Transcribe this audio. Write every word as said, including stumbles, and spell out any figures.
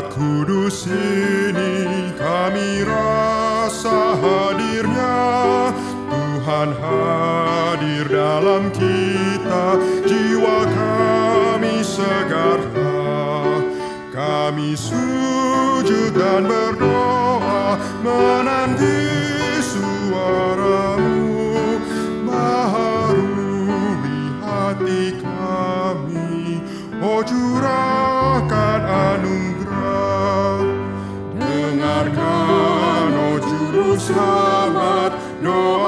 Kudus ini kami rasa hadirnya Tuhan hadir dalam kita, jiwa kami segarlah. Kami sujud dan berdoa menanti suara-Mu, baharui hati kami, oh curahkan anugerah. Dengarkan, oh juru selamat, doa